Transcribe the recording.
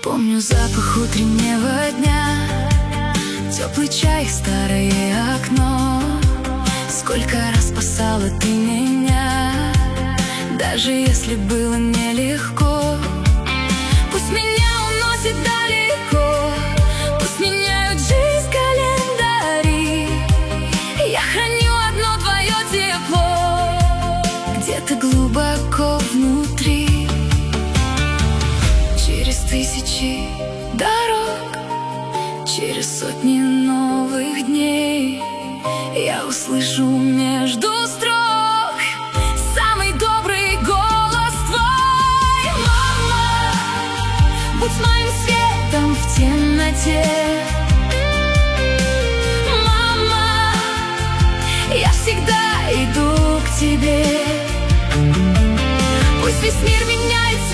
Помню запах утреннего дня, теплый чай, старое окно. Сколько раз спасала ты меня, даже если было нелегко. Пусть меня уносит далеко, пусть меняют жизнь календари, я храню одно твое тепло где-то глубоко внутри. Через тысячи дорог, через сотни новых дней я услышу между строк самый добрый голос твой. Мама, будь моим светом в темноте. Мама, я всегда иду к тебе. Пусть весь мир меняется